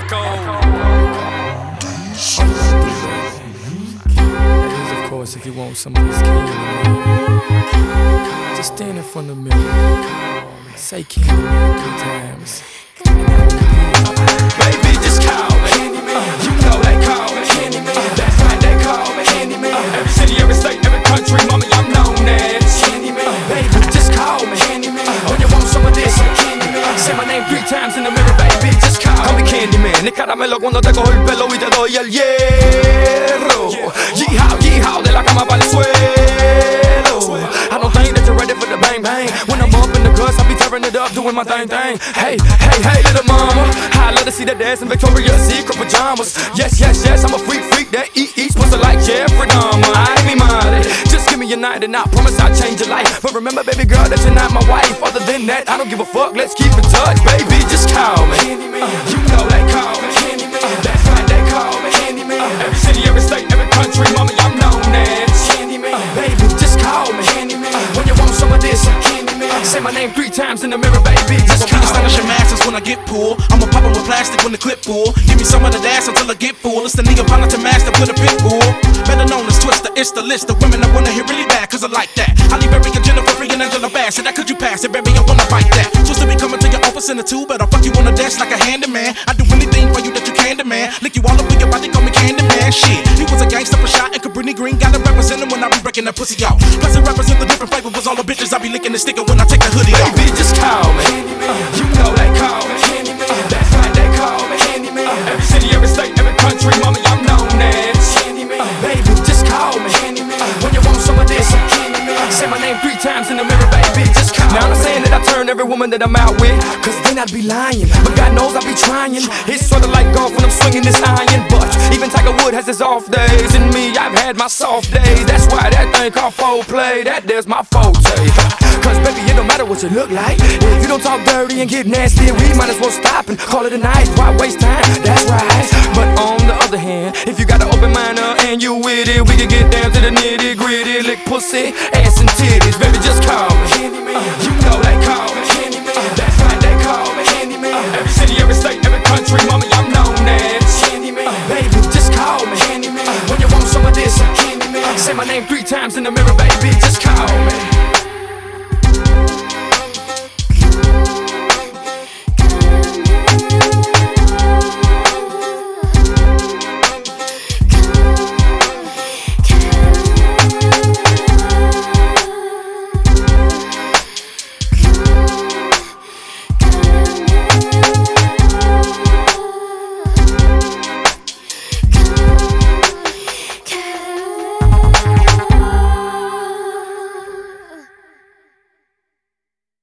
Echo. That is, of course, if you want some of this Candyman. Just stand in front of the mirror. Say Candyman 3 times. Baby, just call me. You know they call me. That's right, they call me. Every city, every state, every country, mommy, I'm known as Candyman. Baby, just call me. Oh, you want some of this? Say my name 3 times in the mirror, baby, just call me Candyman. El caramelo cuando te cojo el pelo y te doy el hierro. Yeehaw, yeehaw, de la cama para el suelo. I don't think that you're ready for the bang bang. When I'm up in the guts, I be tearing it up, doing my thing. Hey, hey, hey, little mama, I love to see that dance in Victoria's Secret pajamas. Yes, yes, yes, I'm a freak that eats pussy like Jeffrey Dahmer. I ain't me money, just give me a night and I promise I'll change your life. But remember, baby girl, that you're not my wife. Other than that, I don't give a fuck. Let's keep in touch, baby. Just call me. You know they call me. That's right, they call me. Every city, every state, every country, mommy, I'm known as Candyman. Baby, just call me. When you want some of this, say my name 3 times in the mirror, baby. Just call me. Astonishing masters when I get pulled. I'ma pop it with plastic when the clip full. Give me some of the dash until I get full. It's the Neapolitan master with a pit bull. Better known as Twister, it's the list of women I wanna hit really bad, cause I like that. I leave Berry and Jennifer Free and Angela Bassett. That could you pass it, baby, I wanna bite that. Supposed to be coming to your office in a 2, but I'll fuck you on the desk like a handyman. I do anything for you that you can demand. Lick you all up in your body, call me Candyman. Shit, he was a gangster for shot and Cabrini Green. Gotta represent him when I be breaking that pussy out. Plus it represent the different flavor was all the bitches I be licking and sticking when I take the hoodie off. Baby, just call me. You know they call me. That's right, they call me. Every city, every state, every country, mommy, I'm known as Candyman. Baby, just call me. When you want some of this, say my name 3 times in the mirror, baby. Just call me. Now I'm not saying that I turn every woman that I'm out with, cause then I'd be lying. But God knows I be trying. It's sorta like golf when I'm swinging this iron. But even Tiger Woods has his off days, and me, I've had my soft days. That's why that thing called foreplay, that there's my forte. Cause baby, it don't matter what you look like. If you don't talk dirty and get nasty, we might as well stop and call it a night. Why waste time? That's right. But on the other hand, if you got an open mind and you with it, we can get down to the nitty gritty. Lick pussy, ass and titties. Baby, just call me. You know they call me. That's right, they call me. Every city, every state, every country, mommy, I'm known as Candyman. Baby, just call me. When you want some of this, say my name 3 times in the mirror, baby.